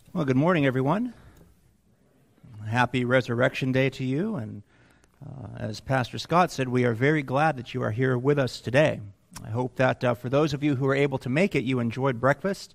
Well, good morning, everyone. Happy Resurrection Day to you. And as Pastor Scott said, we are very glad that you are here with us today. I hope that for those of you who are able to make it, you enjoyed breakfast.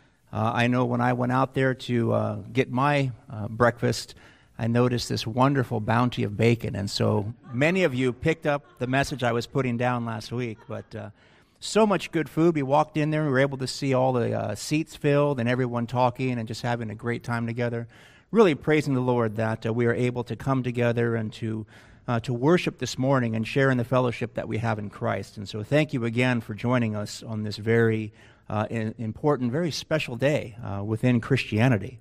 I know when I went out there to get my breakfast, I noticed this wonderful bounty of bacon. And so many of you picked up the message I was putting down last week. But so much good food. We walked in there and we were able to see all the seats filled and everyone talking and just having a great time together. Really praising the Lord that we are able to come together and to worship this morning and share in the fellowship that we have in Christ. And so thank you again for joining us on this very important, very special day within Christianity.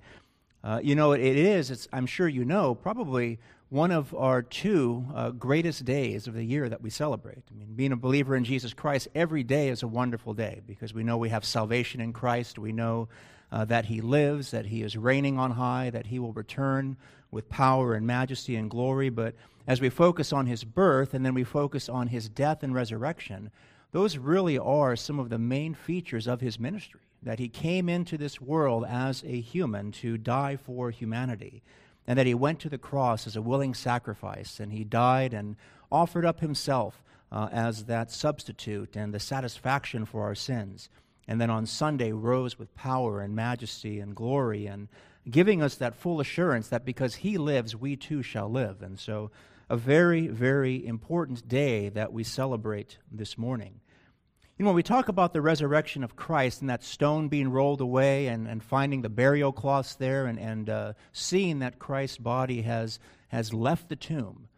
It is, I'm sure you know, probably one of our two greatest days of the year that we celebrate. I mean, being a believer in Jesus Christ, every day is a wonderful day because we know we have salvation in Christ. We know that He lives, that He is reigning on high, that He will return with power and majesty and glory. But as we focus on His birth and then we focus on His death and resurrection, those really are some of the main features of His ministry, that He came into this world as a human to die for humanity, and that He went to the cross as a willing sacrifice, and He died and offered up Himself as that substitute and the satisfaction for our sins, and then on Sunday rose with power and majesty and glory, and giving us that full assurance that because He lives, we too shall live. And so a very, very important day that we celebrate this morning. You know, when we talk about the resurrection of Christ and that stone being rolled away and finding the burial cloths there and seeing that Christ's body has left the tomb,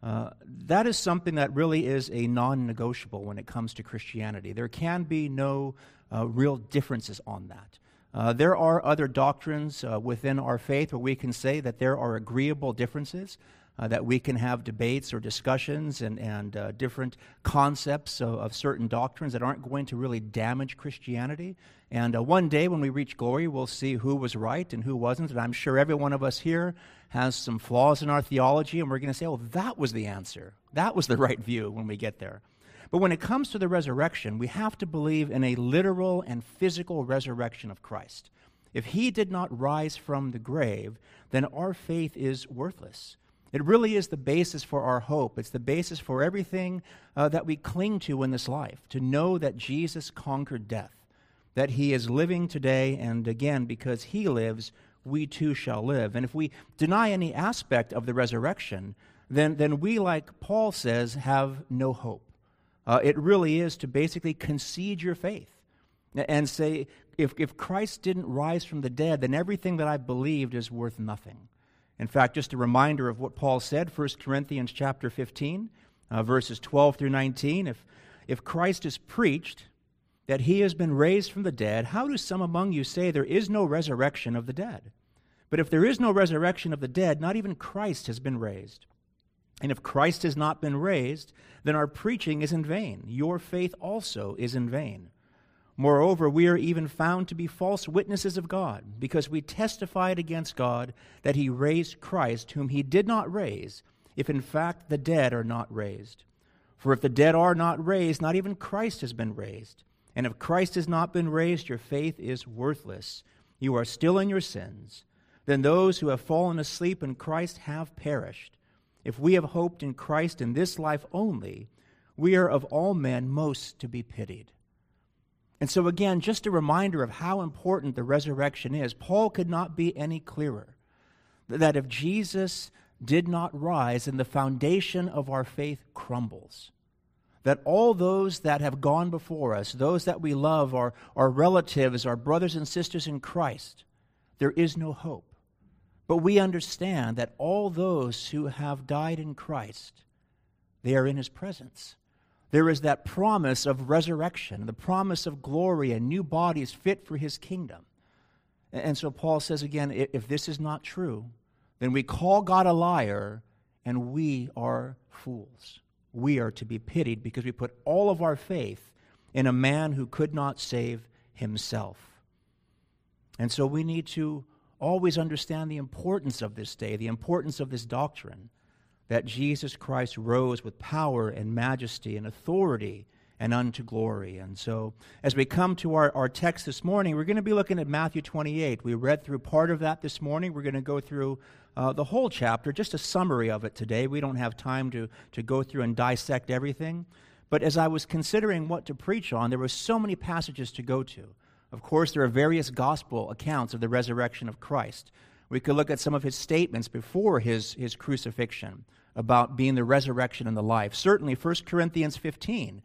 that is something that really is a non-negotiable when it comes to Christianity. There can be no real differences on that. There are other doctrines within our faith where we can say that there are agreeable differences, that we can have debates or discussions and different concepts of certain doctrines that aren't going to really damage Christianity. And one day when we reach glory, we'll see who was right and who wasn't. And I'm sure every one of us here has some flaws in our theology, and we're going to say, oh, that was the answer. That was the right view when we get there. But when it comes to the resurrection, we have to believe in a literal and physical resurrection of Christ. If He did not rise from the grave, then our faith is worthless. It really is the basis for our hope. It's the basis for everything that we cling to in this life, to know that Jesus conquered death, that He is living today, and again, because He lives, we too shall live. And if we deny any aspect of the resurrection, then we, like Paul says, have no hope. It really is to basically concede your faith and say, if Christ didn't rise from the dead, then everything that I believed is worth nothing. In fact, just a reminder of what Paul said, 1 Corinthians chapter 15, verses 12 through 19. If Christ is preached that He has been raised from the dead, how do some among you say there is no resurrection of the dead? But if there is no resurrection of the dead, not even Christ has been raised. And if Christ has not been raised, then our preaching is in vain. Your faith also is in vain. Moreover, we are even found to be false witnesses of God, because we testified against God that He raised Christ, whom He did not raise, if in fact the dead are not raised. For if the dead are not raised, not even Christ has been raised. And if Christ has not been raised, your faith is worthless. You are still in your sins. Then those who have fallen asleep in Christ have perished. If we have hoped in Christ in this life only, we are of all men most to be pitied. And so again, just a reminder of how important the resurrection is. Paul could not be any clearer that if Jesus did not rise, then the foundation of our faith crumbles. That all those that have gone before us, those that we love, our relatives, our brothers and sisters in Christ, there is no hope. But we understand that all those who have died in Christ, they are in His presence. There is that promise of resurrection, the promise of glory and new bodies fit for His kingdom. And so Paul says again, if this is not true, then we call God a liar and we are fools. We are to be pitied because we put all of our faith in a man who could not save himself. And so we need to always understand the importance of this day, the importance of this doctrine, that Jesus Christ rose with power and majesty and authority and unto glory. And so as we come to our text this morning, we're going to be looking at Matthew 28. We read through part of that this morning. We're going to go through the whole chapter, just a summary of it today. We don't have time to go through and dissect everything. But as I was considering what to preach on, there were so many passages to go to. Of course, there are various gospel accounts of the resurrection of Christ. We could look at some of his statements before his crucifixion about being the resurrection and the life. Certainly, 1 Corinthians 15,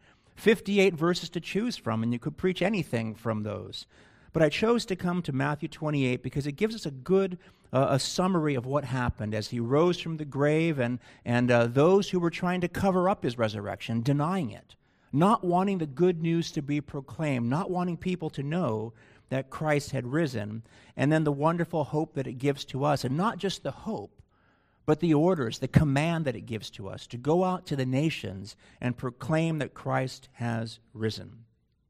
58 verses to choose from, and you could preach anything from those. But I chose to come to Matthew 28 because it gives us a good a summary of what happened as he rose from the grave and those who were trying to cover up his resurrection, denying it, not wanting the good news to be proclaimed, not wanting people to know that Christ had risen, and then the wonderful hope that it gives to us, and not just the hope, but the orders, the command that it gives to us to go out to the nations and proclaim that Christ has risen.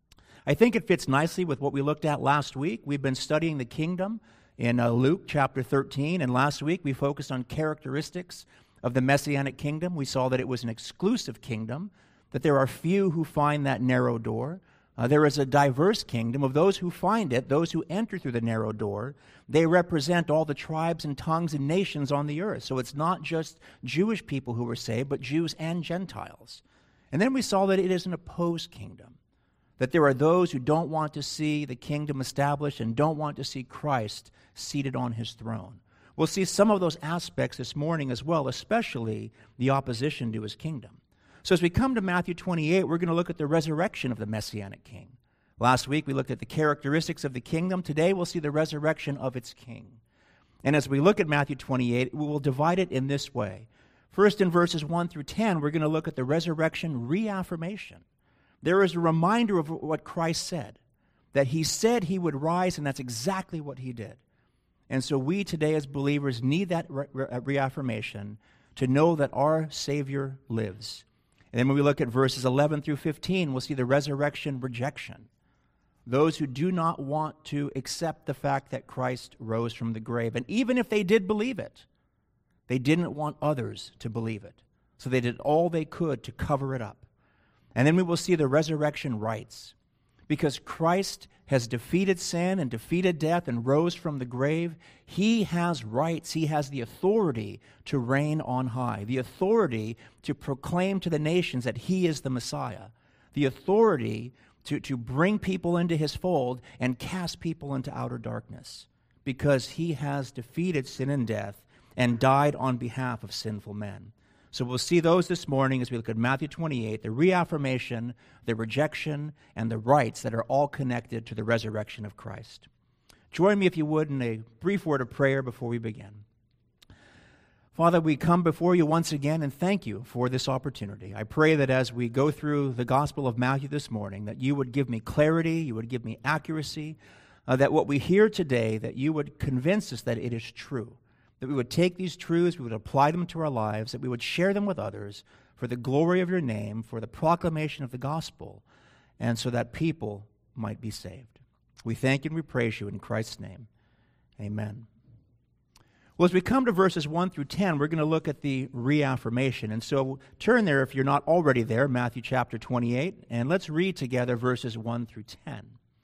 I think it fits nicely with what we looked at last week. We've been studying the kingdom in Luke chapter 13, and last week we focused on characteristics of the Messianic kingdom. We saw that it was an exclusive kingdom, that there are few who find that narrow door. There is a diverse kingdom of those who find it, those who enter through the narrow door. They represent all the tribes and tongues and nations on the earth. So it's not just Jewish people who were saved, but Jews and Gentiles. And then we saw that it is an opposed kingdom, that there are those who don't want to see the kingdom established and don't want to see Christ seated on his throne. We'll see some of those aspects this morning as well, especially the opposition to his kingdom. So as we come to Matthew 28, we're going to look at the resurrection of the Messianic king. Last week we looked at the characteristics of the kingdom. Today we'll see the resurrection of its king. And as we look at Matthew 28, we will divide it in this way. First, in verses 1 through 10, we're going to look at the resurrection reaffirmation. There is a reminder of what Christ said, that he said he would rise, and that's exactly what he did. And so we today as believers need that reaffirmation to know that our Savior lives. And then when we look at verses 11 through 15, we'll see the resurrection rejection. Those who do not want to accept the fact that Christ rose from the grave. And even if they did believe it, they didn't want others to believe it. So they did all they could to cover it up. And then we will see the resurrection rights. Because Christ has defeated sin and defeated death and rose from the grave, he has rights. He has the authority to reign on high, the authority to proclaim to the nations that he is the Messiah, the authority to bring people into his fold and cast people into outer darkness, because he has defeated sin and death and died on behalf of sinful men. So we'll see those this morning as we look at Matthew 28, the reaffirmation, the rejection, and the rights that are all connected to the resurrection of Christ. Join me, if you would, in a brief word of prayer before we begin. Father, we come before you once again and thank you for this opportunity. I pray that as we go through the Gospel of Matthew this morning, that you would give me clarity, you would give me accuracy, that what we hear today, that you would convince us that it is true. That we would take these truths, we would apply them to our lives, that we would share them with others for the glory of your name, for the proclamation of the gospel, and so that people might be saved. We thank you and we praise you in Christ's name. Amen. Well, as we come to verses 1 through 10, we're going to look at the reaffirmation. And so turn there, if you're not already there, Matthew chapter 28, and let's read together verses 1 through 10.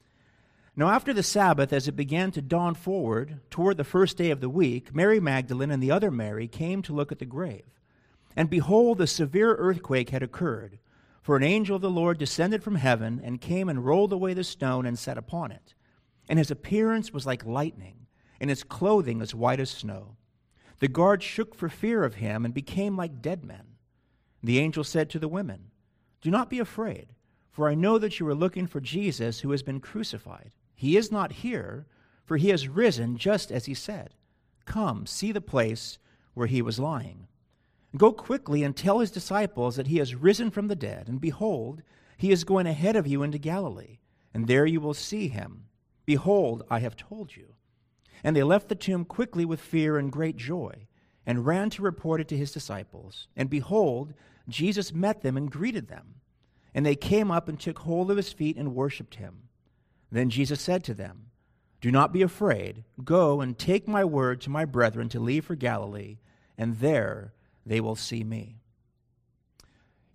Now after the Sabbath, as it began to dawn forward, toward the first day of the week, Mary Magdalene and the other Mary came to look at the grave. And behold, a severe earthquake had occurred, for an angel of the Lord descended from heaven and came and rolled away the stone and sat upon it. And his appearance was like lightning, and his clothing as white as snow. The guards shook for fear of him and became like dead men. The angel said to the women, "Do not be afraid, for I know that you are looking for Jesus who has been crucified. He is not here, for he has risen just as he said. Come, see the place where he was lying. Go quickly and tell his disciples that he has risen from the dead, and behold, he is going ahead of you into Galilee, and there you will see him. Behold, I have told you." And they left the tomb quickly with fear and great joy, and ran to report it to his disciples. And behold, Jesus met them and greeted them. And they came up and took hold of his feet and worshipped him. Then Jesus said to them, "Do not be afraid. Go and take my word to my brethren to leave for Galilee, and there they will see me." You know,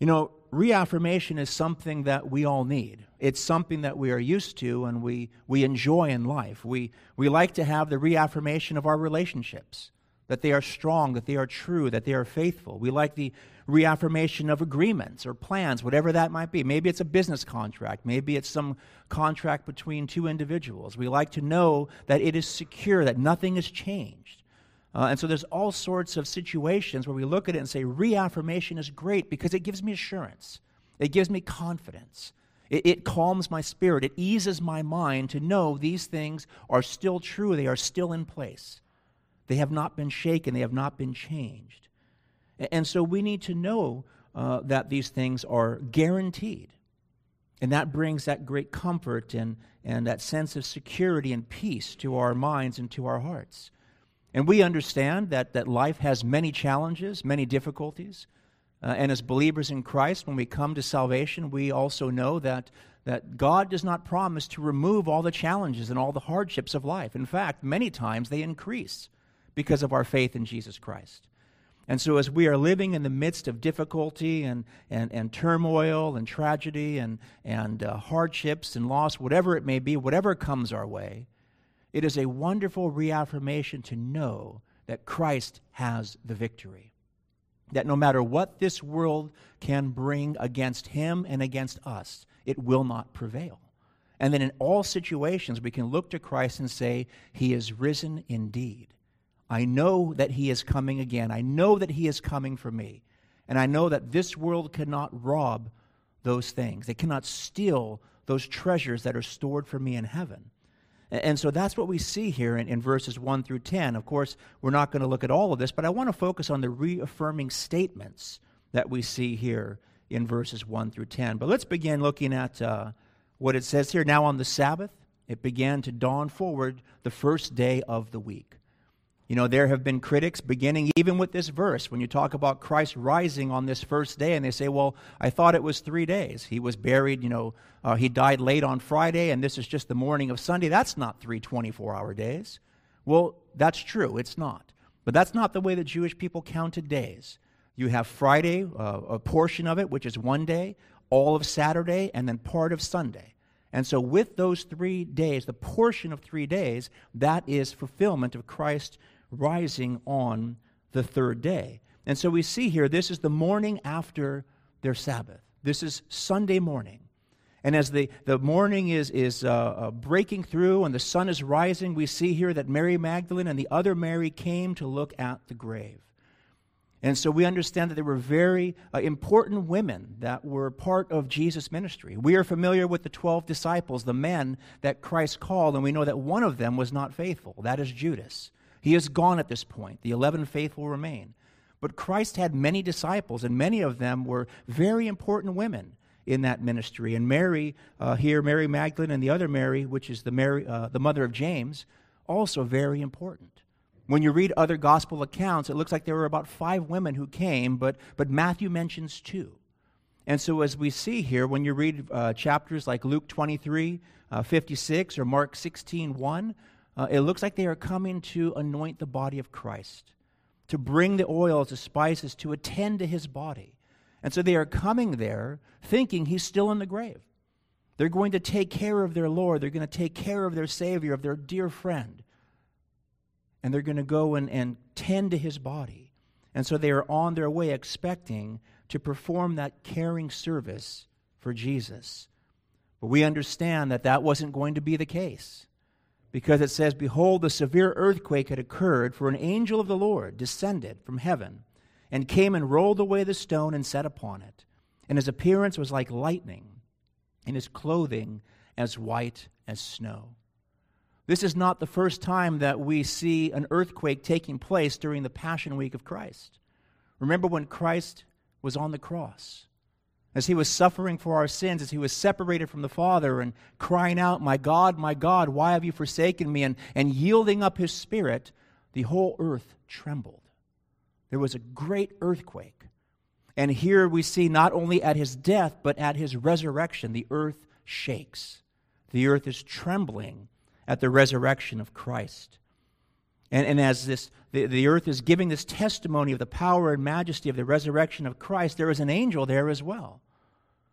reaffirmation is something that we all need. It's something that we are used to and we enjoy in life. We like to have the reaffirmation of our relationships, that they are strong, that they are true, that they are faithful. We like the reaffirmation of agreements or plans, whatever that might be. Maybe it's a business contract. Maybe it's some contract between two individuals. We like to know that it is secure, that nothing has changed. And so there's all sorts of situations where we look at it and say, reaffirmation is great because it gives me assurance. It gives me confidence. It calms my spirit. It eases my mind to know these things are still true. They are still in place. They have not been shaken. They have not been changed. And so we need to know that these things are guaranteed. And that brings that great comfort and that sense of security and peace to our minds and to our hearts. And we understand that life has many challenges, many difficulties. And as believers in Christ, when we come to salvation, we also know that God does not promise to remove all the challenges and all the hardships of life. In fact, many times they increase because of our faith in Jesus Christ. And so as we are living in the midst of difficulty and turmoil and tragedy and hardships and loss, whatever it may be, whatever comes our way, it is a wonderful reaffirmation to know that Christ has the victory. That no matter what this world can bring against him and against us, it will not prevail. And then in all situations, we can look to Christ and say, he is risen indeed. I know that he is coming again. I know that he is coming for me. And I know that this world cannot rob those things. They cannot steal those treasures that are stored for me in heaven. And so that's what we see here in verses 1 through 10. Of course, we're not going to look at all of this, but I want to focus on the reaffirming statements that we see here in verses 1 through 10. But let's begin looking at what it says here. Now on the Sabbath, it began to dawn forward the first day of the week. You know, there have been critics beginning even with this verse when you talk about Christ rising on this first day, and they say, well, I thought it was 3 days. He was buried, he died late on Friday, and this is just the morning of Sunday. That's not 3 24-hour days. Well, that's true. It's not. But that's not the way the Jewish people counted days. You have Friday, a portion of it, which is 1 day, all of Saturday, and then part of Sunday. And so with those 3 days, the portion of 3 days, that is fulfillment of Christ rising on the third day. And so we see here, this is the morning after their Sabbath. This is Sunday morning. And as the morning is breaking through and the sun is rising, we see here that Mary Magdalene and the other Mary came to look at the grave. And so we understand that there were very important women that were part of Jesus' ministry. We are familiar with the 12 disciples, the men that Christ called, and we know that one of them was not faithful. That is Judas. He is gone at this point. The 11 faithful remain. But Christ had many disciples, and many of them were very important women in that ministry. And Mary, Mary Magdalene and the other Mary, which is the mother of James, also very important. When you read other gospel accounts, it looks like there were about 5 women who came, but Matthew mentions 2. And so as we see here, when you read chapters like Luke 23:56 or Mark 16:1, it looks like they are coming to anoint the body of Christ, to bring the oils, the spices, to attend to his body. And so they are coming there thinking he's still in the grave. They're going to take care of their Lord. They're going to take care of their Savior, of their dear friend. And they're going to go and tend to his body. And so they are on their way expecting to perform that caring service for Jesus. But we understand that wasn't going to be the case. Because it says, behold, a severe earthquake had occurred, for an angel of the Lord descended from heaven and came and rolled away the stone and sat upon it. And his appearance was like lightning, and his clothing as white as snow. This is not the first time that we see an earthquake taking place during the Passion Week of Christ. Remember when Christ was on the cross? As he was suffering for our sins, as he was separated from the Father and crying out, my God, why have you forsaken me? And yielding up his spirit, the whole earth trembled. There was a great earthquake. And here we see not only at his death, but at his resurrection, the earth shakes. The earth is trembling at the resurrection of Christ. And as the earth is giving this testimony of the power and majesty of the resurrection of Christ, there is an angel there as well.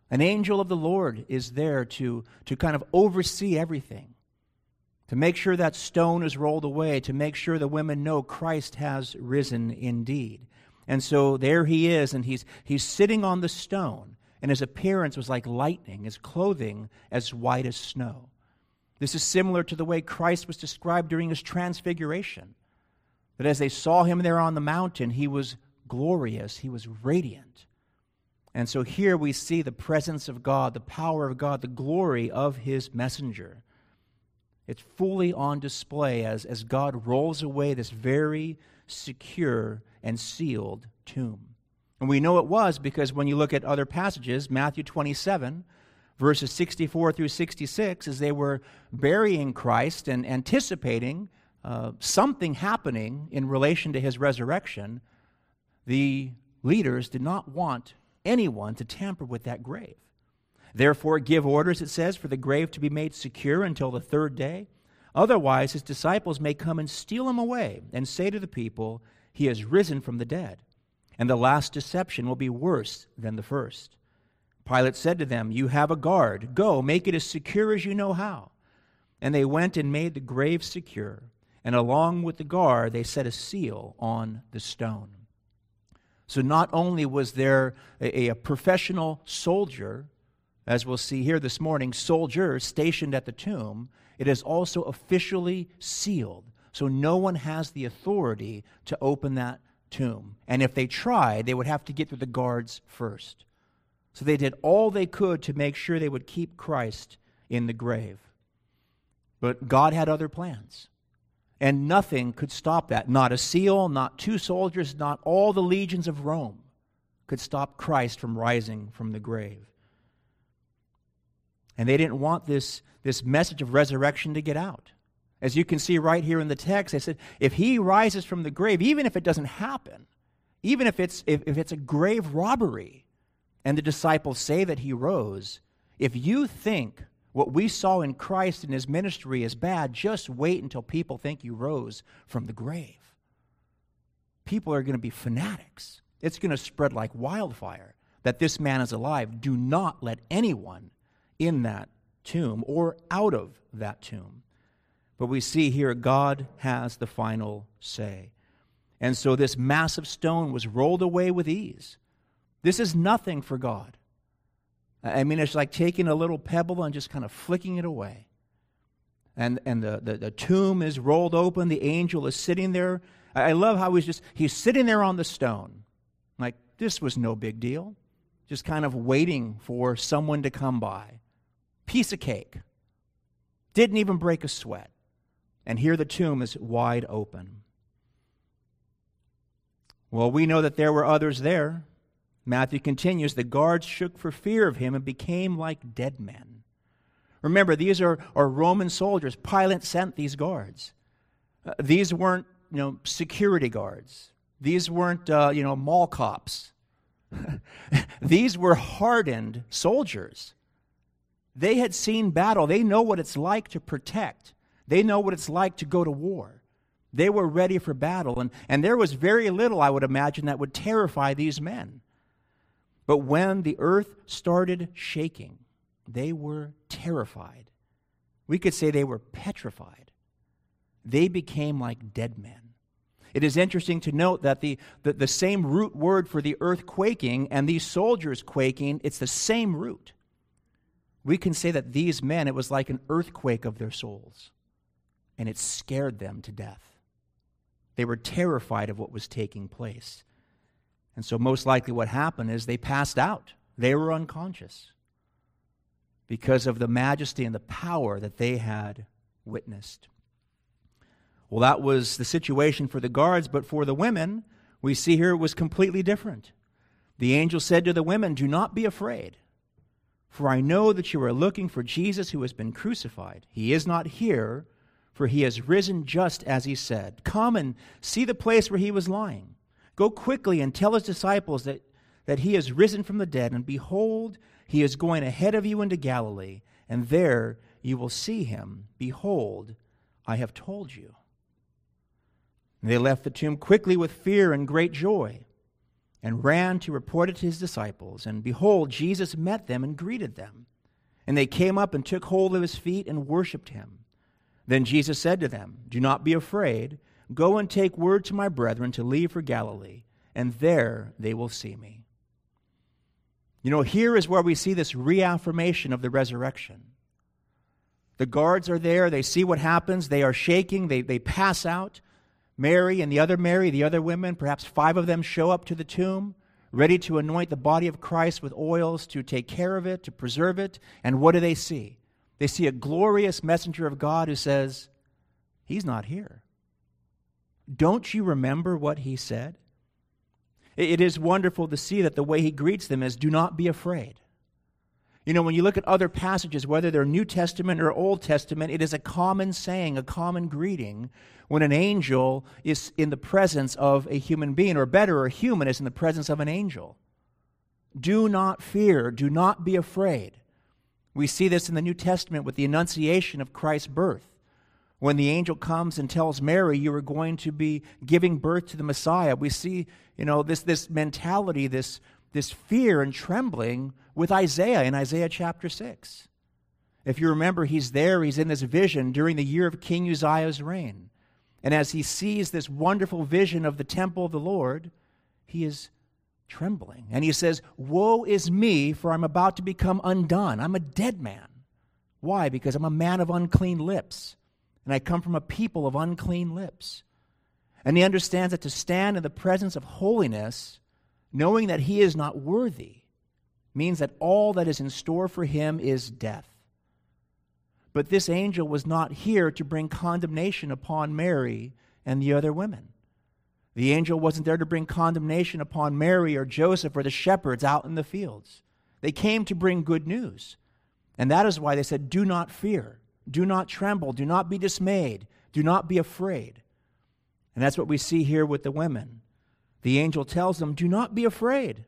An angel of the Lord is there to kind of oversee everything, to make sure that stone is rolled away, to make sure the women know Christ has risen indeed. And so there he is, and he's sitting on the stone, and his appearance was like lightning, his clothing as white as snow. This is similar to the way Christ was described during his transfiguration, that as they saw him there on the mountain, he was glorious, he was radiant. And so here we see the presence of God, the power of God, the glory of his messenger. It's fully on display as God rolls away this very secure and sealed tomb. And we know it was because when you look at other passages, Matthew 27, verses 64 through 66, as they were burying Christ and anticipating something happening in relation to his resurrection, the leaders did not want anyone to tamper with that grave. Therefore, give orders, it says, for the grave to be made secure until the third day. Otherwise, his disciples may come and steal him away and say to the people, he has risen from the dead. And the last deception will be worse than the first. Pilate said to them, you have a guard. Go, make it as secure as you know how. And they went and made the grave secure. And along with the guard, they set a seal on the stone. So not only was there a professional soldier, as we'll see here this morning, soldiers stationed at the tomb, it is also officially sealed. So no one has the authority to open that tomb. And if they tried, they would have to get through the guards first. So they did all they could to make sure they would keep Christ in the grave. But God had other plans. And nothing could stop that. Not a seal, not two soldiers, not all the legions of Rome could stop Christ from rising from the grave. And they didn't want this message of resurrection to get out. As you can see right here in the text, they said, if he rises from the grave, even if it doesn't happen, even if it's a grave robbery, and the disciples say that he rose, if you think what we saw in Christ in his ministry is bad, just wait until people think you rose from the grave. People are going to be fanatics. It's going to spread like wildfire that this man is alive. Do not let anyone in that tomb or out of that tomb. But we see here God has the final say. And so this massive stone was rolled away with ease. This is nothing for God. I mean, it's like taking a little pebble and just kind of flicking it away. And the tomb is rolled open. The angel is sitting there. I love how he's sitting there on the stone. Like, this was no big deal. Just kind of waiting for someone to come by. Piece of cake. Didn't even break a sweat. And here the tomb is wide open. Well, we know that there were others there. Matthew continues, the guards shook for fear of him and became like dead men. Remember, these are Roman soldiers. Pilate sent these guards. These weren't, security guards. These weren't, mall cops. These were hardened soldiers. They had seen battle. They know what it's like to protect. They know what it's like to go to war. They were ready for battle. And there was very little, I would imagine, that would terrify these men. But when the earth started shaking, they were terrified. We could say they were petrified. They became like dead men. It is interesting to note that the same root word for the earth quaking and these soldiers quaking, it's the same root. We can say that these men, it was like an earthquake of their souls, and it scared them to death. They were terrified of what was taking place. And so most likely what happened is they passed out. They were unconscious because of the majesty and the power that they had witnessed. Well, that was the situation for the guards, but for the women, we see here it was completely different. The angel said to the women, do not be afraid, for I know that you are looking for Jesus who has been crucified. He is not here, for he has risen just as he said. Come and see the place where he was lying. Go quickly and tell his disciples that he has risen from the dead, and behold, he is going ahead of you into Galilee, and there you will see him. Behold, I have told you. And they left the tomb quickly with fear and great joy. and ran to report it to his disciples. And behold, Jesus met them and greeted them. And they came up and took hold of his feet and worshipped him. Then Jesus said to them, "Do not be afraid. Go and take word to my brethren to leave for Galilee, and there they will see me." You know, here is where we see this reaffirmation of the resurrection. The guards are there. They see what happens. They are shaking. They pass out. Mary, the other women, perhaps 5 of them show up to the tomb, ready to anoint the body of Christ with oils to take care of it, to preserve it. And what do they see? They see a glorious messenger of God who says, "He's not here. Don't you remember what he said?" It is wonderful to see that the way he greets them is, "Do not be afraid." You know, when you look at other passages, whether they're New Testament or Old Testament, it is a common saying, a common greeting when an angel is in the presence of a human being, or better, a human is in the presence of an angel. Do not fear. Do not be afraid. We see this in the New Testament with the annunciation of Christ's birth. When the angel comes and tells Mary, "You are going to be giving birth to the Messiah," we see, this mentality, this fear and trembling with Isaiah in Isaiah chapter 6. If you remember, he's in this vision during the year of King Uzziah's reign. And as he sees this wonderful vision of the temple of the Lord, he is trembling. And he says, "Woe is me, for I'm about to become undone. I'm a dead man." Why? Because I'm a man of unclean lips, and I come from a people of unclean lips. And he understands that to stand in the presence of holiness, knowing that he is not worthy, means that all that is in store for him is death. But this angel was not here to bring condemnation upon Mary and the other women. The angel wasn't there to bring condemnation upon Mary or Joseph or the shepherds out in the fields. They came to bring good news. And that is why they said, "Do not fear, do not tremble, do not be dismayed, do not be afraid." And that's what we see here with the women. The angel tells them, "Do not be afraid.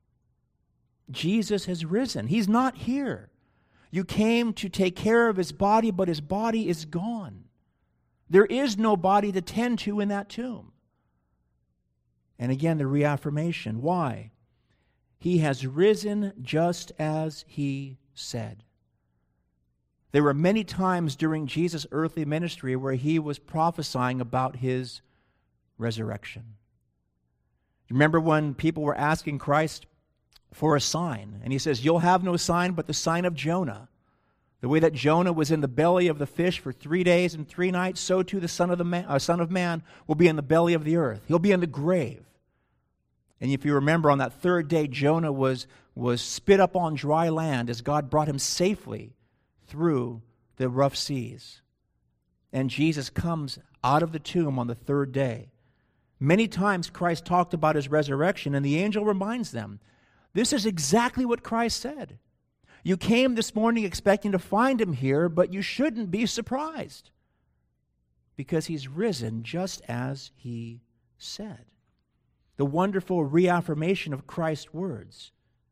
Jesus has risen. He's not here. You came to take care of his body, but his body is gone. There is no body to tend to in that tomb." And again, the reaffirmation. Why? He has risen just as he said. There were many times during Jesus' earthly ministry where he was prophesying about his resurrection. Remember when people were asking Christ for a sign, and he says, "You'll have no sign but the sign of Jonah. The way that Jonah was in the belly of the fish for 3 days and 3 nights, so too the Son of Man will be in the belly of the earth. He'll be in the grave." And if you remember, on that 3rd day, Jonah was spit up on dry land as God brought him safely through the rough seas. And Jesus comes out of the tomb on the 3rd day. Many times Christ talked about his resurrection, and the angel reminds them, this is exactly what Christ said. You came this morning expecting to find him here, but you shouldn't be surprised, because he's risen just as he said. The wonderful reaffirmation of Christ's words.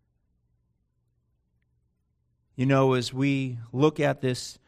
You know, as we look at this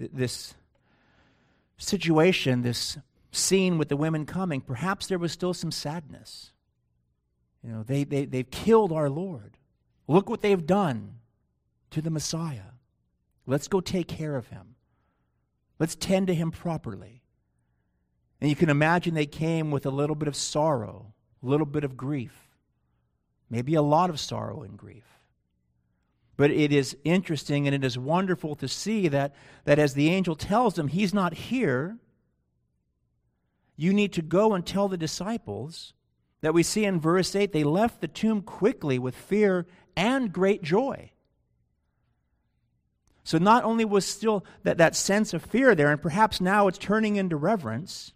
situation, this scene with the women coming, perhaps there was still some sadness. You know, they've killed our Lord. Look what they've done to the Messiah. Let's go take care of him. Let's tend to him properly. And you can imagine they came with a little bit of sorrow, a little bit of grief, maybe a lot of sorrow and grief. But it is interesting and it is wonderful to see that as the angel tells them he's not here, you need to go and tell the disciples that we see in verse 8, they left the tomb quickly with fear and great joy. So not only was still that sense of fear there, and perhaps now it's turning into reverence,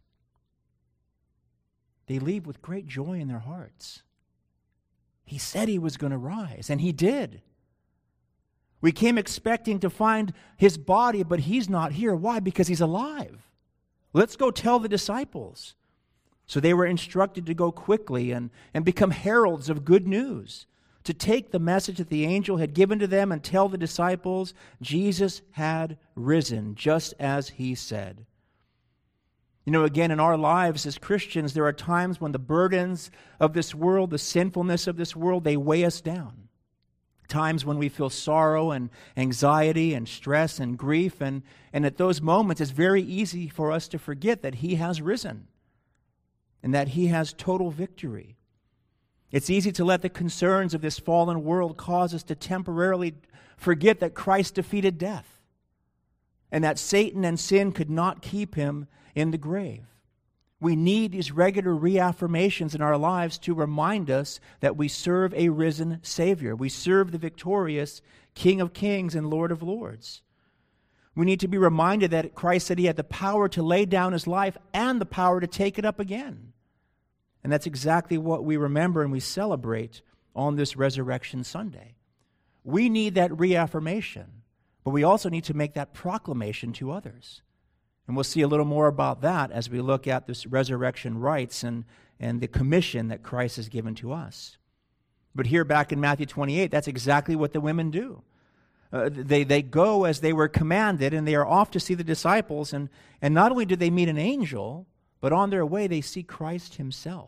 they leave with great joy in their hearts. He said he was going to rise, and he did. We came expecting to find his body, but he's not here. Why? Because he's alive. Let's go tell the disciples. So they were instructed to go quickly and become heralds of good news, to take the message that the angel had given to them and tell the disciples Jesus had risen, just as he said. You know, again, in our lives as Christians, there are times when the burdens of this world, the sinfulness of this world, they weigh us down. Times when we feel sorrow and anxiety and stress and grief. And at those moments, it's very easy for us to forget that He has risen and that He has total victory. It's easy to let the concerns of this fallen world cause us to temporarily forget that Christ defeated death and that Satan and sin could not keep Him in the grave. We need these regular reaffirmations in our lives to remind us that we serve a risen Savior. We serve the victorious King of Kings and Lord of Lords. We need to be reminded that Christ said He had the power to lay down His life and the power to take it up again. And that's exactly what we remember and we celebrate on this Resurrection Sunday. We need that reaffirmation, but we also need to make that proclamation to others. And we'll see a little more about that as we look at this resurrection rites and the commission that Christ has given to us. But here back in Matthew 28, that's exactly what the women do. They go as they were commanded, and they are off to see the disciples. And not only do they meet an angel, but on their way they see Christ Himself.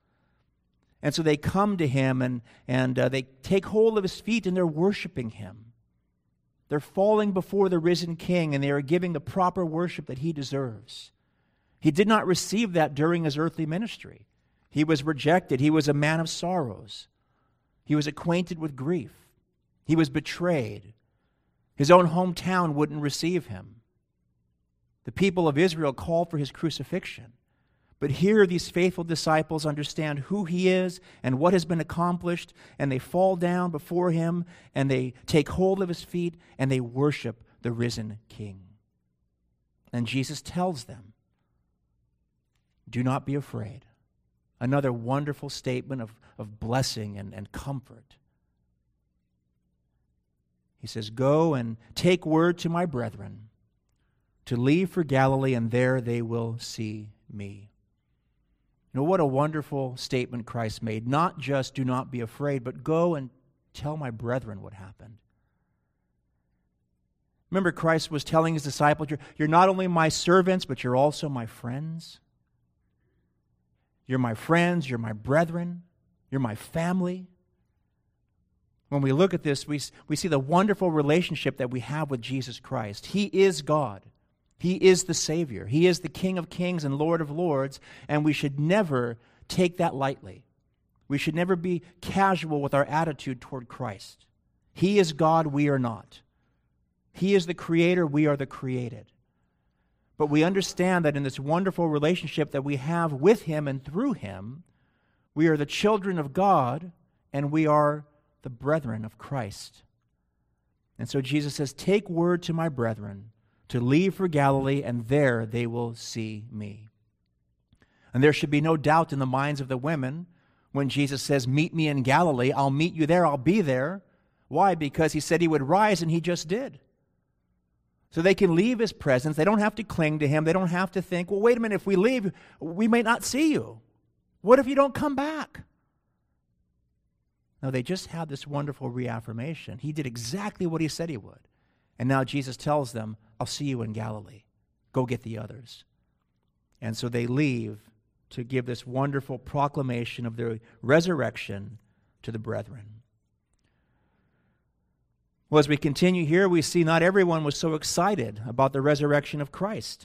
And so they come to Him and they take hold of His feet and they're worshiping Him. They're falling before the risen King, and they are giving the proper worship that He deserves. He did not receive that during His earthly ministry. He was rejected. He was a man of sorrows. He was acquainted with grief. He was betrayed. His own hometown wouldn't receive Him. The people of Israel called for His crucifixion. But here these faithful disciples understand who He is and what has been accomplished, and they fall down before Him, and they take hold of His feet, and they worship the risen King. And Jesus tells them, do not be afraid. Another wonderful statement of blessing and comfort. He says, go and take word to my brethren to leave for Galilee, and there they will see me. You know, what a wonderful statement Christ made. Not just do not be afraid, but go and tell my brethren what happened. Remember, Christ was telling His disciples, you're not only my servants, but you're also my friends. You're my friends, you're my brethren, you're my family. When we look at this, we see the wonderful relationship that we have with Jesus Christ. He is God. He is the Savior. He is the King of Kings and Lord of Lords, and we should never take that lightly. We should never be casual with our attitude toward Christ. He is God, we are not. He is the Creator, we are the created. But we understand that in this wonderful relationship that we have with Him and through Him, we are the children of God, and we are the brethren of Christ. And so Jesus says, take word to my brethren to leave for Galilee, and there they will see me. And there should be no doubt in the minds of the women when Jesus says, meet me in Galilee. I'll meet you there. I'll be there. Why? Because He said He would rise, and He just did. So they can leave His presence. They don't have to cling to Him. They don't have to think, well, wait a minute, if we leave, we may not see you. What if you don't come back? No, they just had this wonderful reaffirmation. He did exactly what He said He would. And now Jesus tells them, I'll see you in Galilee. Go get the others. And so they leave to give this wonderful proclamation of the resurrection to the brethren. Well, as we continue here, we see not everyone was so excited about the resurrection of Christ.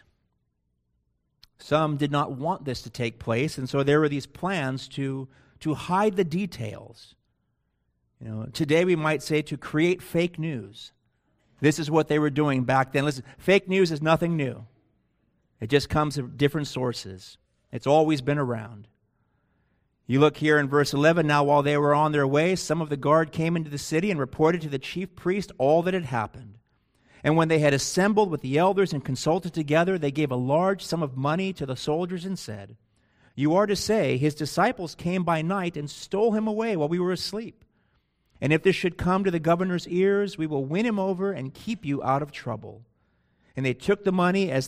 Some did not want this to take place, and so there were these plans to hide the details. You know, today we might say to create fake news. This is what they were doing back then. Listen, fake news is nothing new. It just comes from different sources. It's always been around. You look here in verse 11, now while they were on their way, some of the guard came into the city and reported to the chief priest all that had happened. And when they had assembled with the elders and consulted together, they gave a large sum of money to the soldiers and said, you are to say, his disciples came by night and stole him away while we were asleep. And if this should come to the governor's ears, we will win him over and keep you out of trouble. And they took the money and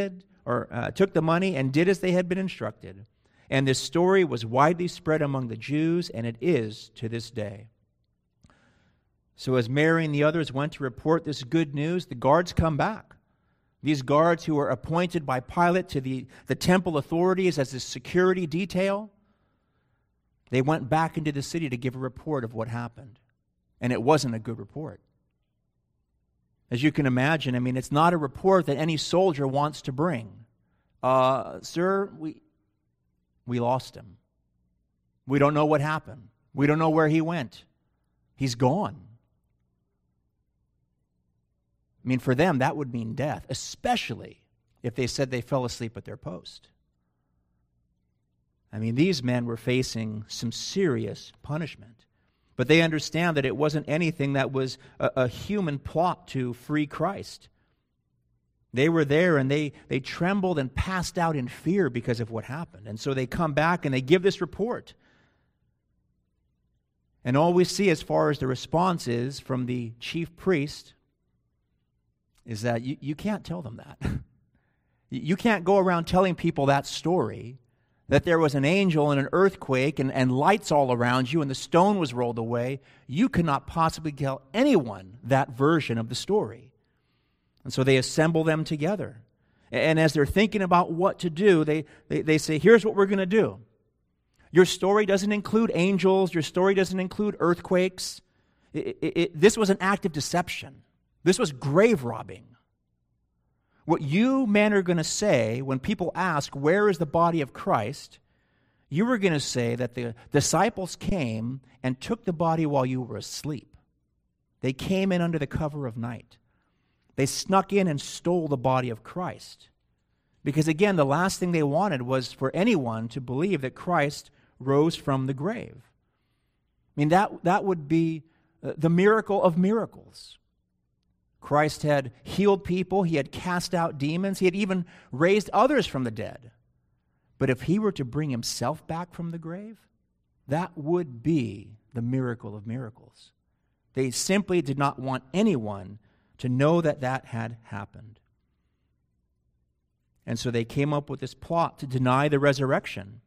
did as they had been instructed. And this story was widely spread among the Jews, and it is to this day. So as Mary and the others went to report this good news, the guards come back. These guards who were appointed by Pilate to the temple authorities as a security detail, they went back into the city to give a report of what happened. And it wasn't a good report. As you can imagine, it's not a report that any soldier wants to bring. Sir, we lost him. We don't know what happened. We don't know where he went. He's gone. For them, that would mean death, especially if they said they fell asleep at their post. These men were facing some serious punishment. But they understand that it wasn't anything that was a human plot to free Christ. They were there and they trembled and passed out in fear because of what happened. And so they come back and they give this report. And all we see as far as the response is from the chief priest is that you can't tell them that. You can't go around telling people that story, that there was an angel and an earthquake and lights all around you and the stone was rolled away. You cannot possibly tell anyone that version of the story. And so they assemble them together. And as they're thinking about what to do, they say, here's what we're going to do. Your story doesn't include angels. Your story doesn't include earthquakes. This was an act of deception. This was grave robbing. What you men are going to say when people ask, where is the body of Christ? You were going to say that the disciples came and took the body while you were asleep. They came in under the cover of night. They snuck in and stole the body of Christ. Because again, the last thing they wanted was for anyone to believe that Christ rose from the grave. That would be the miracle of miracles. Christ had healed people. He had cast out demons. He had even raised others from the dead. But if he were to bring himself back from the grave, that would be the miracle of miracles. They simply did not want anyone to know that that had happened. And so they came up with this plot to deny the resurrection.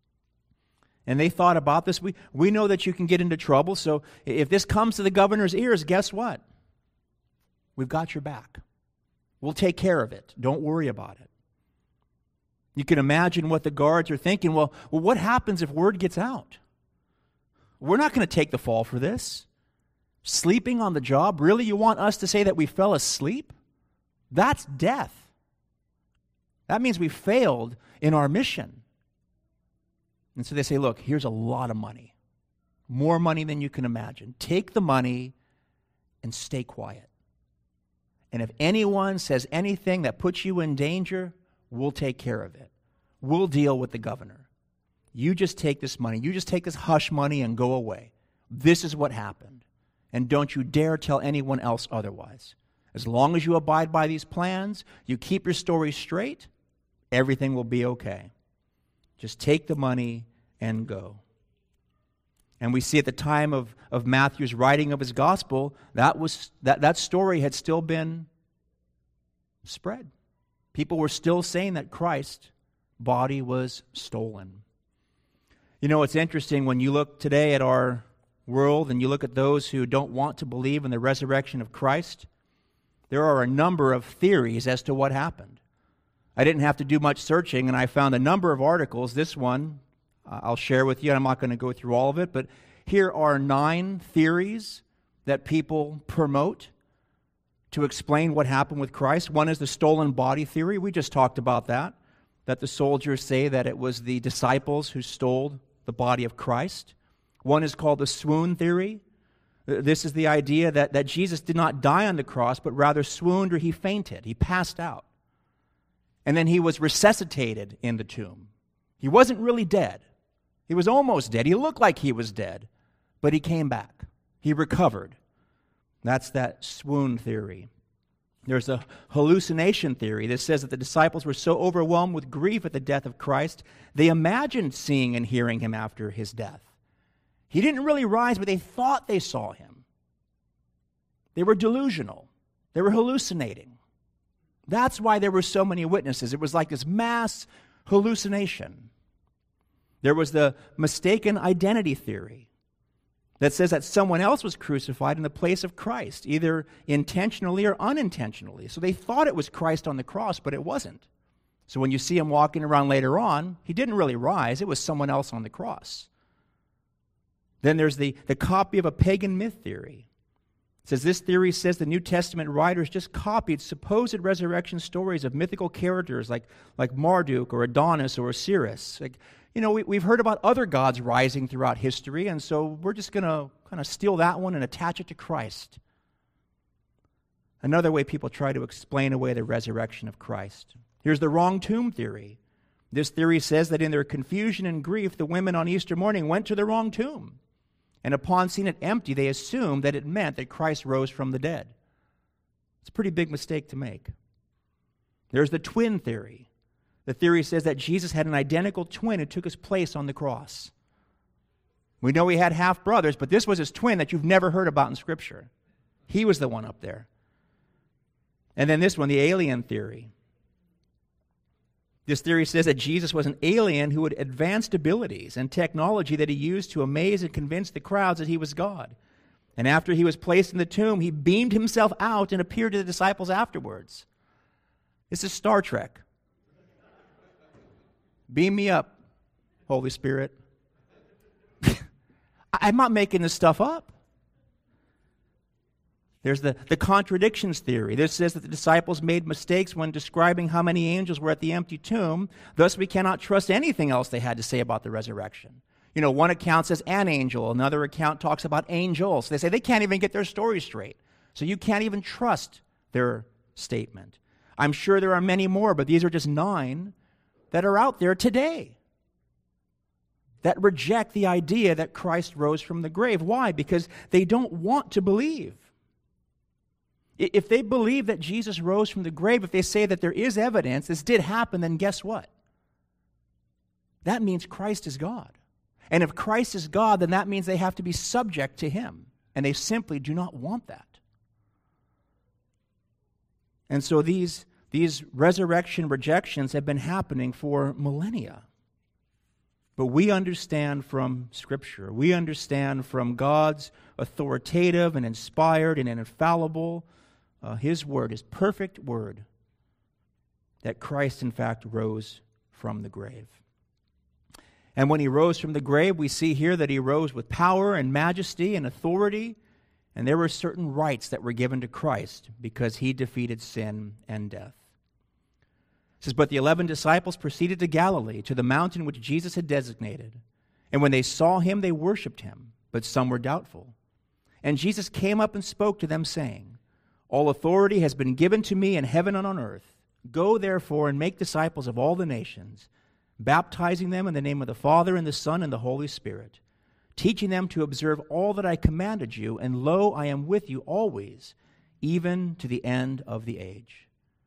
And they thought about this. We know that you can get into trouble, so if this comes to the governor's ears, guess what? We've got your back. We'll take care of it. Don't worry about it. You can imagine what the guards are thinking. Well, what happens if word gets out? We're not going to take the fall for this. Sleeping on the job? Really? You want us to say that we fell asleep? That's death. That means we failed in our mission. And so they say, look, here's a lot of money. More money than you can imagine. Take the money and stay quiet. And if anyone says anything that puts you in danger, we'll take care of it. We'll deal with the governor. You just take this money. You just take this hush money and go away. This is what happened. And don't you dare tell anyone else otherwise. As long as you abide by these plans, you keep your story straight, everything will be okay. Just take the money and go. And we see at the time of Matthew's writing of his gospel, that story had still been spread. People were still saying that Christ's body was stolen. It's interesting when you look today at our world and you look at those who don't want to believe in the resurrection of Christ, there are a number of theories as to what happened. I didn't have to do much searching, and I found a number of articles. This one I'll share with you. I'm not going to go through all of it, but here are 9 theories that people promote to explain what happened with Christ. One is the stolen body theory. We just talked about that the soldiers say that it was the disciples who stole the body of Christ. One is called the swoon theory. This is the idea that Jesus did not die on the cross, but rather swooned or he fainted. He passed out. And then he was resuscitated in the tomb. He wasn't really dead. He was almost dead. He looked like he was dead, but he came back. He recovered. That's that swoon theory. There's a hallucination theory that says that the disciples were so overwhelmed with grief at the death of Christ, they imagined seeing and hearing him after his death. He didn't really rise, but they thought they saw him. They were delusional. They were hallucinating. That's why there were so many witnesses. It was like this mass hallucination. There was the mistaken identity theory. that says that someone else was crucified in the place of Christ, either intentionally or unintentionally. So they thought it was Christ on the cross, but it wasn't. So when you see him walking around later on, he didn't really rise. It was someone else on the cross. Then there's the copy of a pagan myth theory. It says this theory says the New Testament writers just copied supposed resurrection stories of mythical characters like Marduk or Adonis or Osiris. We've heard about other gods rising throughout history, and so we're just going to kind of steal that one and attach it to Christ. Another way people try to explain away the resurrection of Christ. Here's the wrong tomb theory. This theory says that in their confusion and grief, the women on Easter morning went to the wrong tomb. And upon seeing it empty, they assumed that it meant that Christ rose from the dead. It's a pretty big mistake to make. There's the twin theory. The theory says that Jesus had an identical twin who took his place on the cross. We know he had half-brothers, but this was his twin that you've never heard about in Scripture. He was the one up there. And then this one, the alien theory. This theory says that Jesus was an alien who had advanced abilities and technology that he used to amaze and convince the crowds that he was God. And after he was placed in the tomb, he beamed himself out and appeared to the disciples afterwards. This is Star Trek. Beam me up, Holy Spirit. I'm not making this stuff up. There's the contradictions theory. This says that the disciples made mistakes when describing how many angels were at the empty tomb. Thus, we cannot trust anything else they had to say about the resurrection. One account says an angel. Another account talks about angels. They say they can't even get their story straight. So you can't even trust their statement. I'm sure there are many more, but these are just 9 that are out there today that reject the idea that Christ rose from the grave. Why? Because they don't want to believe. If they believe that Jesus rose from the grave, if they say that there is evidence, this did happen, then guess what? That means Christ is God. And if Christ is God, then that means they have to be subject to him. And they simply do not want that. And so these resurrection rejections have been happening for millennia. But we understand from Scripture, we understand from God's authoritative and inspired and infallible, his word, his perfect word, that Christ in fact rose from the grave. And when he rose from the grave, we see here that he rose with power and majesty and authority, and there were certain rights that were given to Christ because he defeated sin and death. It says, but the 11 disciples proceeded to Galilee, to the mountain which Jesus had designated. And when they saw him, they worshipped him, but some were doubtful. And Jesus came up and spoke to them, saying, all authority has been given to me in heaven and on earth. Go therefore and make disciples of all the nations, baptizing them in the name of the Father and the Son and the Holy Spirit, teaching them to observe all that I commanded you, and lo, I am with you always, even to the end of the age.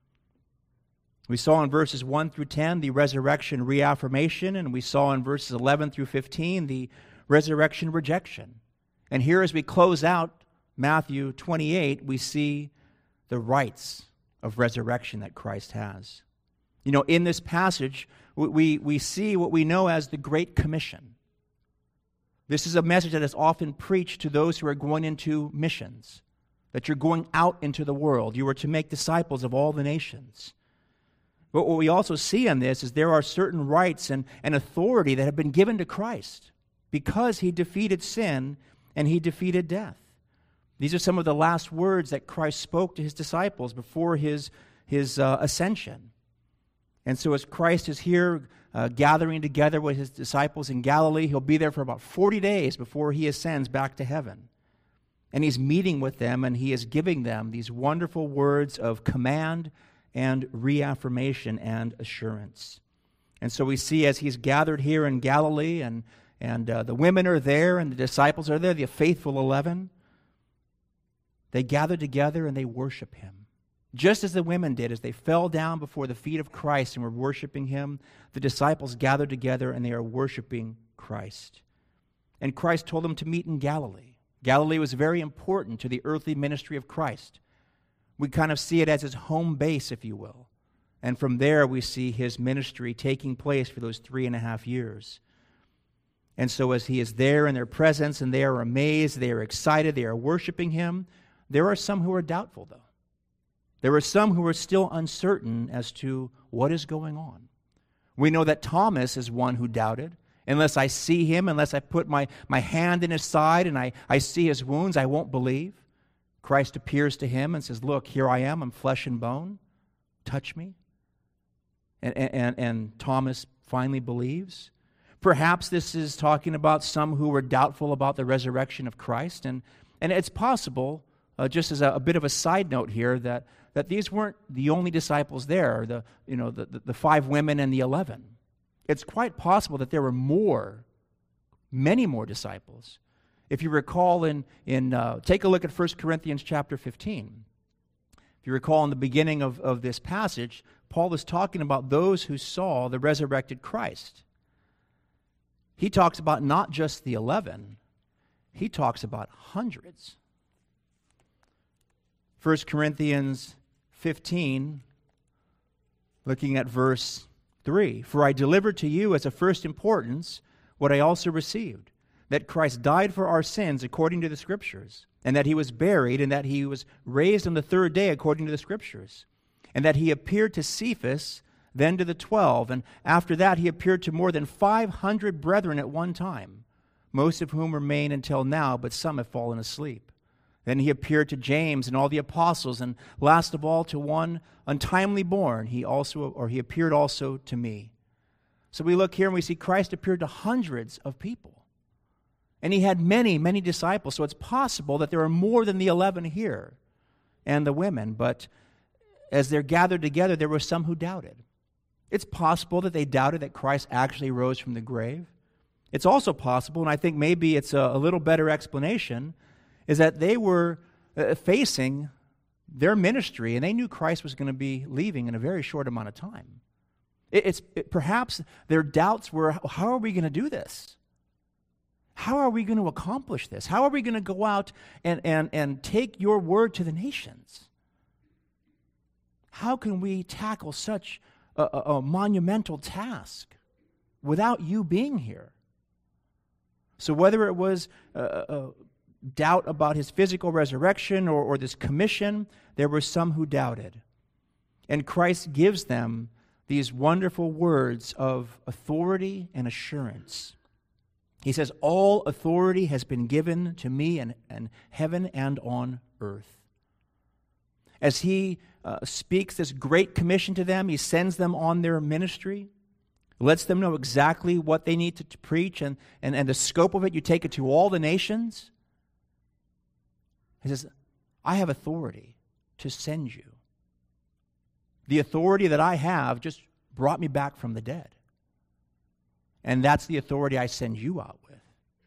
We saw in verses 1 through 10 the resurrection reaffirmation, and we saw in verses 11 through 15 the resurrection rejection. And here as we close out Matthew 28, we see the rights of resurrection that Christ has. In this passage, we see what we know as the Great Commission. This is a message that is often preached to those who are going into missions, that you're going out into the world. You are to make disciples of all the nations. But what we also see in this is there are certain rights and authority that have been given to Christ because he defeated sin and he defeated death. These are some of the last words that Christ spoke to his disciples before his ascension. And so as Christ is here gathering together with his disciples in Galilee, he'll be there for about 40 days before he ascends back to heaven. And he's meeting with them, and he is giving them these wonderful words of command and reaffirmation and assurance. And so we see as he's gathered here in Galilee, and the women are there, and the disciples are there, the faithful 11, they gather together and they worship him. Just as the women did, as they fell down before the feet of Christ and were worshiping him, the disciples gathered together and they are worshiping Christ. And Christ told them to meet in Galilee. Galilee was very important to the earthly ministry of Christ. We kind of see it as his home base, if you will. And from there we see his ministry taking place for those 3.5 years. And so as he is there in their presence and they are amazed, they are excited, they are worshiping him, there are some who are doubtful, though. There are some who are still uncertain as to what is going on. We know that Thomas is one who doubted. Unless I see him, unless I put my hand in his side and I see his wounds, I won't believe. Christ appears to him and says, look, here I am, I'm flesh and bone. Touch me. And Thomas finally believes. Perhaps this is talking about some who were doubtful about the resurrection of Christ. And it's possible, just as a bit of a side note here, that these weren't the only disciples there, the 5 women and the 11. It's quite possible that there were many more disciples. If you recall take a look at 1 Corinthians chapter 15. If you recall in the beginning of this passage, Paul is talking about those who saw the resurrected Christ. He talks about not just the 11, he talks about hundreds. 1 Corinthians 15, looking at verse 3. For I delivered to you as of first importance what I also received, that Christ died for our sins according to the Scriptures, and that he was buried, and that he was raised on the 3rd day according to the Scriptures, and that he appeared to Cephas, then to the 12, and after that he appeared to more than 500 brethren at one time, most of whom remain until now, but some have fallen asleep. Then he appeared to James and all the apostles, and last of all to one untimely born, he appeared also to me. So we look here and we see Christ appeared to hundreds of people. And he had many, many disciples. So it's possible that there are more than the 11 here and the women. But as they're gathered together, there were some who doubted. It's possible that they doubted that Christ actually rose from the grave. It's also possible, and I think maybe it's a little better explanation, is that they were facing their ministry, and they knew Christ was going to be leaving in a very short amount of time. Perhaps their doubts were, how are we going to do this? How are we going to accomplish this? How are we going to go out and take your word to the nations? How can we tackle such a monumental task without you being here? So whether it was doubt about his physical resurrection or this commission, there were some who doubted. And Christ gives them these wonderful words of authority and assurance. He says, all authority has been given to me in heaven and on earth. As he speaks this great commission to them, he sends them on their ministry, lets them know exactly what they need to preach, and the scope of it, you take it to all the nations. He says, I have authority to send you. The authority that I have just brought me back from the dead. And that's the authority I send you out with.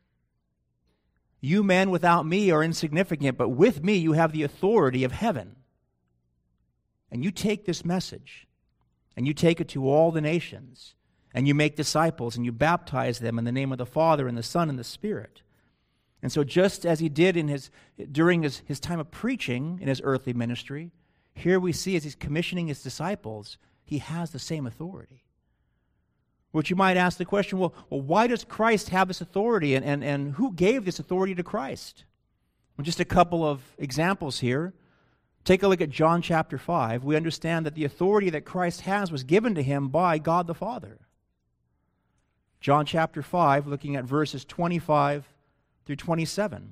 You men without me are insignificant, but with me you have the authority of heaven. And you take this message, and you take it to all the nations, and you make disciples, and you baptize them in the name of the Father, and the Son, and the Spirit. And so just as he did during his time of preaching in his earthly ministry, here we see as he's commissioning his disciples, he has the same authority. Which you might ask the question, well, why does Christ have this authority, and who gave this authority to Christ? Well, just a couple of examples here. Take a look at John chapter 5. We understand that the authority that Christ has was given to him by God the Father. John chapter 5, looking at verses 25 through 27.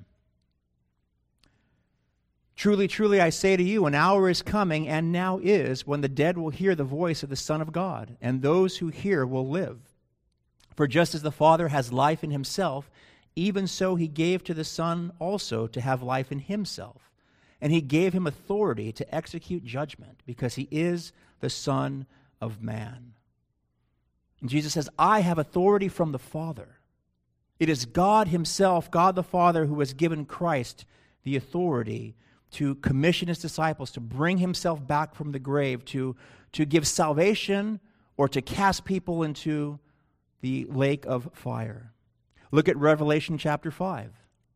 Truly, truly, I say to you, an hour is coming, and now is, when the dead will hear the voice of the Son of God, and those who hear will live. For just as the Father has life in himself, even so he gave to the Son also to have life in himself. And he gave him authority to execute judgment, because he is the Son of Man. And Jesus says, I have authority from the Father. It is God himself, God the Father, who has given Christ the authority to commission his disciples, to bring himself back from the grave, to give salvation, or to cast people into the lake of fire. Look at Revelation chapter 5.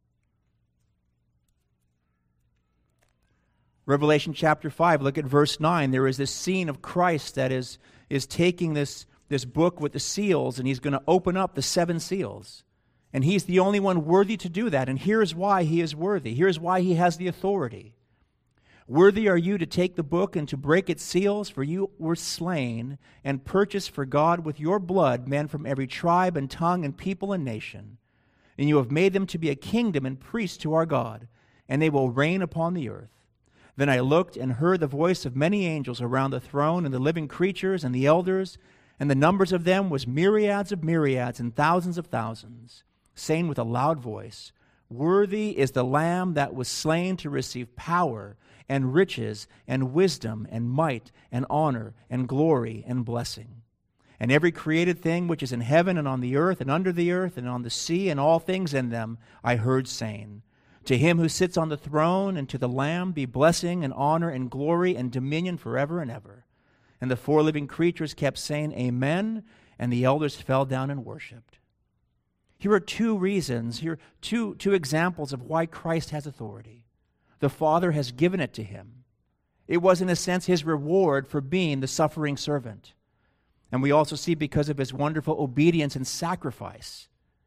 Revelation chapter 5, look at verse 9. There is this scene of Christ that is taking this book with the seals, and he's going to open up the 7 seals. And he's the only one worthy to do that. And here's why he is worthy. Here's why he has the authority. Worthy are you to take the book and to break its seals, for you were slain and purchased for God with your blood men from every tribe and tongue and people and nation. And you have made them to be a kingdom and priests to our God, and they will reign upon the earth. Then I looked and heard the voice of many angels around the throne and the living creatures and the elders, and the numbers of them was myriads of myriads and thousands of thousands, saying with a loud voice, Worthy is the Lamb that was slain to receive power and riches and wisdom and might and honor and glory and blessing. And every created thing which is in heaven and on the earth and under the earth and on the sea and all things in them, I heard saying, To him who sits on the throne and to the Lamb be blessing and honor and glory and dominion forever and ever. And the four living creatures kept saying, Amen, and the elders fell down and worshipped. Here are two reasons, here are two examples of why Christ has authority. The Father has given it to him. It was, in a sense, his reward for being the suffering servant. And we also see, because of his wonderful obedience and sacrifice,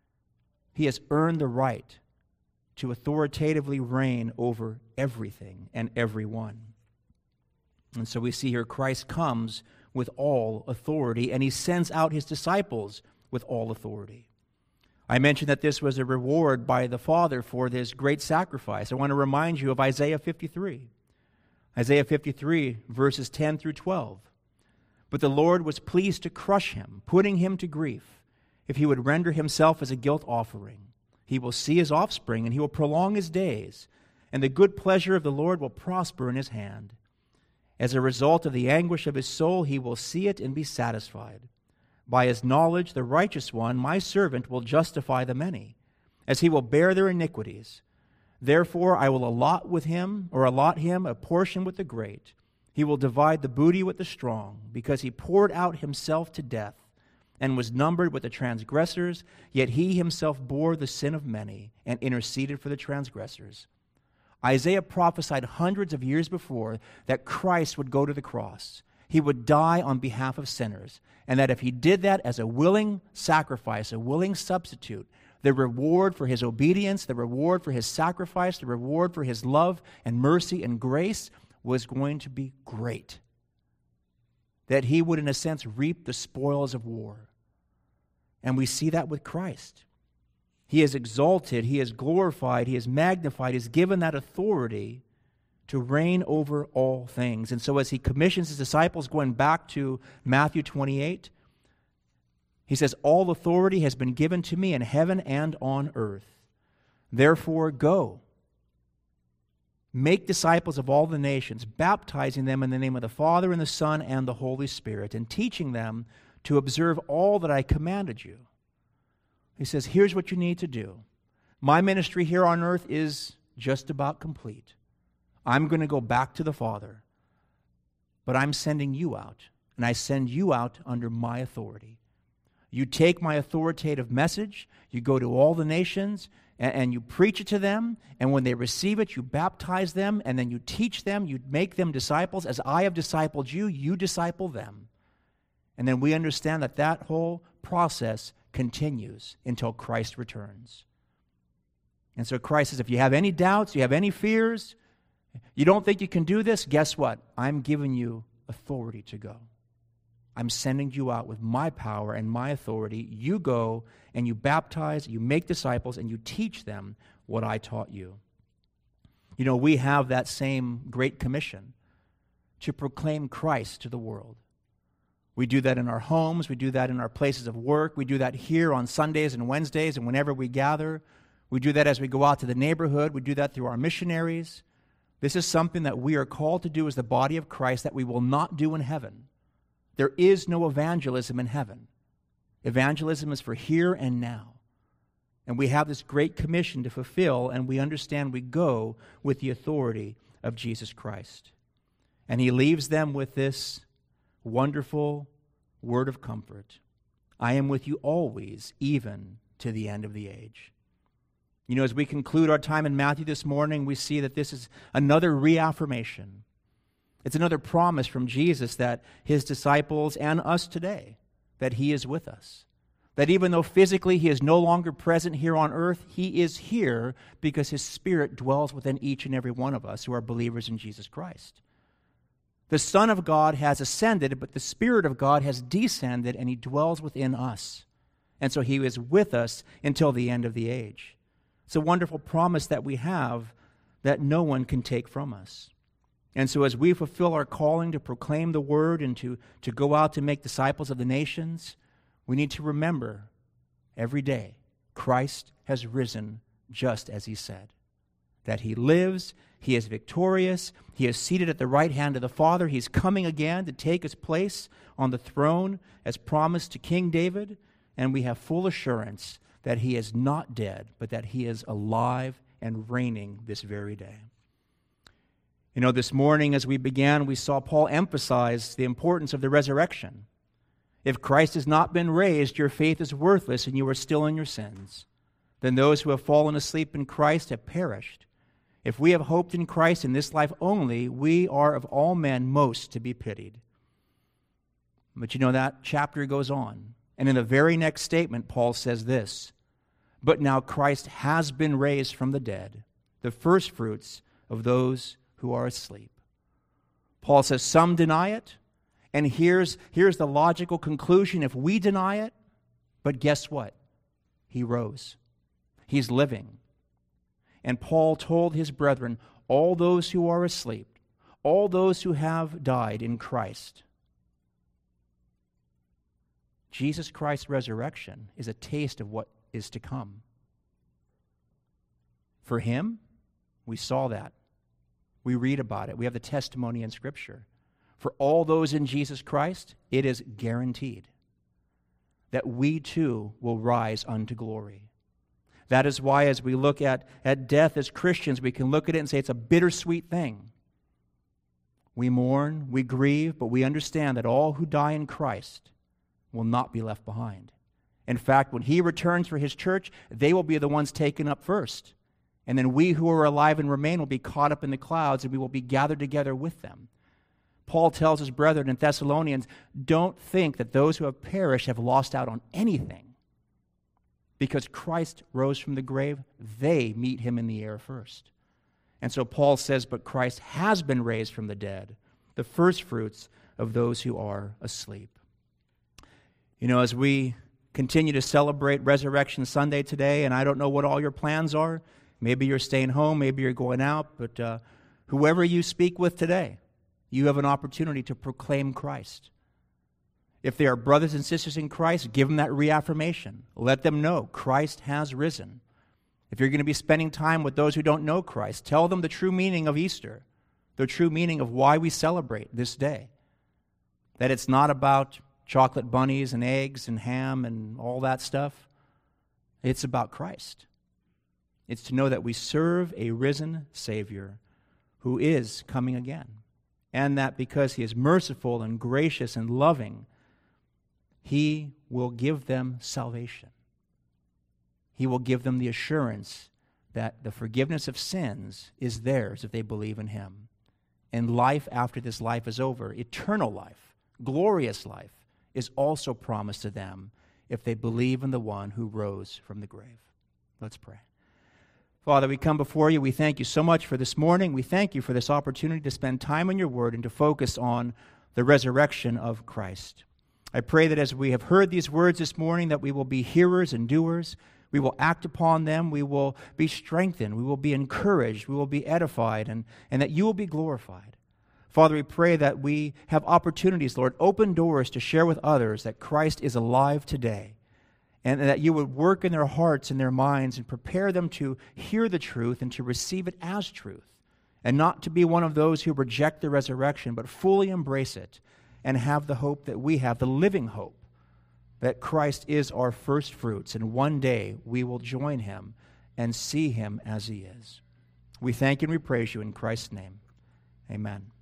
he has earned the right to authoritatively reign over everything and everyone. And so we see here Christ comes with all authority, and he sends out his disciples with all authority. I mentioned that this was a reward by the Father for this great sacrifice. I want to remind you of Isaiah 53. Isaiah 53, verses 10 through 12. But the Lord was pleased to crush him, putting him to grief, if he would render himself as a guilt offering. He will see his offspring, and he will prolong his days, and the good pleasure of the Lord will prosper in his hand. As a result of the anguish of his soul, he will see it and be satisfied. By his knowledge, the righteous one, my servant, will justify the many, as he will bear their iniquities. Therefore, I will allot him a portion with the great. He will divide the booty with the strong, because he poured out himself to death and was numbered with the transgressors, yet he himself bore the sin of many and interceded for the transgressors. Isaiah prophesied hundreds of years before that Christ would go to the cross. He would die on behalf of sinners, and that if he did that as a willing sacrifice, a willing substitute, the reward for his obedience, the reward for his sacrifice, the reward for his love and mercy and grace was going to be great. That he would, in a sense, reap the spoils of war. And we see that with Christ. He is exalted, he is glorified, he is magnified, he is given that authority to reign over all things. And so as he commissions his disciples, going back to Matthew 28, he says, All authority has been given to me in heaven and on earth. Therefore, go. Make disciples of all the nations, baptizing them in the name of the Father and the Son and the Holy Spirit, and teaching them to observe all that I commanded you. He says, here's what you need to do. My ministry here on earth is just about complete. I'm going to go back to the Father, but I'm sending you out, and I send you out under my authority. You take my authoritative message, you go to all the nations, and you preach it to them, and when they receive it, you baptize them, and then you teach them, you make them disciples. As I have discipled you, you disciple them. And then we understand that that whole process continues until Christ returns. And so Christ says, if you have any doubts, you have any fears, you don't think you can do this, guess what? I'm giving you authority to go. I'm sending you out with my power and my authority. You go and you baptize, you make disciples, and you teach them what I taught you. You know, we have that same great commission to proclaim Christ to the world. We do that in our homes. We do that in our places of work. We do that here on Sundays and Wednesdays and whenever we gather. We do that as we go out to the neighborhood. We do that through our missionaries. This is something that we are called to do as the body of Christ that we will not do in heaven. There is no evangelism in heaven. Evangelism is for here and now. And we have this great commission to fulfill, and we understand we go with the authority of Jesus Christ. And he leaves them with this wonderful word of comfort. I am with you always, even to the end of the age. You know, as we conclude our time in Matthew this morning, we see that this is another reaffirmation. It's another promise from Jesus that his disciples and us today, that he is with us. That even though physically he is no longer present here on earth, he is here because his Spirit dwells within each and every one of us who are believers in Jesus Christ. The Son of God has ascended, but the Spirit of God has descended, and he dwells within us. And so he is with us until the end of the age. It's a wonderful promise that we have that no one can take from us. And so as we fulfill our calling to proclaim the word and to go out to make disciples of the nations, we need to remember every day Christ has risen just as he said. That he lives, he is victorious, he is seated at the right hand of the Father, he's coming again to take his place on the throne as promised to King David, and we have full assurance that he is not dead, but that he is alive and reigning this very day. You know, this morning as we began, we saw Paul emphasize the importance of the resurrection. If Christ has not been raised, your faith is worthless and you are still in your sins. Then those who have fallen asleep in Christ have perished. If we have hoped in Christ in this life only, we are of all men most to be pitied. But you know, that chapter goes on. And in the very next statement, Paul says this, but now Christ has been raised from the dead, the firstfruits of those who are asleep. Paul says some deny it, and here's the logical conclusion. If we deny it, but guess what? He rose. He's living. And Paul told his brethren, all those who are asleep, all those who have died in Christ, Jesus Christ's resurrection is a taste of what is to come. For him, we saw that. We read about it. We have the testimony in Scripture. For all those in Jesus Christ, it is guaranteed that we too will rise unto glory. That is why as we look at death as Christians, we can look at it and say it's a bittersweet thing. We mourn, we grieve, but we understand that all who die in Christ will not be left behind. In fact, when he returns for his church, they will be the ones taken up first. And then we who are alive and remain will be caught up in the clouds, and we will be gathered together with them. Paul tells his brethren in Thessalonians, don't think that those who have perished have lost out on anything. Because Christ rose from the grave, they meet him in the air first. And so Paul says, but Christ has been raised from the dead, the firstfruits of those who are asleep. You know, as we continue to celebrate Resurrection Sunday today, and I don't know what all your plans are, maybe you're staying home, maybe you're going out, but whoever you speak with today, you have an opportunity to proclaim Christ. If they are brothers and sisters in Christ, give them that reaffirmation. Let them know Christ has risen. If you're going to be spending time with those who don't know Christ, tell them the true meaning of Easter, the true meaning of why we celebrate this day. That it's not about chocolate bunnies and eggs and ham and all that stuff. It's about Christ. It's to know that we serve a risen Savior who is coming again. And that because he is merciful and gracious and loving, he will give them salvation. He will give them the assurance that the forgiveness of sins is theirs if they believe in him. And life after this life is over, eternal life, glorious life, is also promised to them if they believe in the one who rose from the grave. Let's pray. Father, we come before you. We thank you so much for this morning. We thank you for this opportunity to spend time in your word and to focus on the resurrection of Christ. I pray that as we have heard these words this morning, that we will be hearers and doers. We will act upon them. We will be strengthened. We will be encouraged. We will be edified, and that you will be glorified. Father, we pray that we have opportunities, Lord, open doors to share with others that Christ is alive today, and that you would work in their hearts and their minds and prepare them to hear the truth and to receive it as truth, and not to be one of those who reject the resurrection, but fully embrace it and have the hope that we have, the living hope, that Christ is our first fruits, and one day we will join him and see him as he is. We thank you and we praise you in Christ's name. Amen.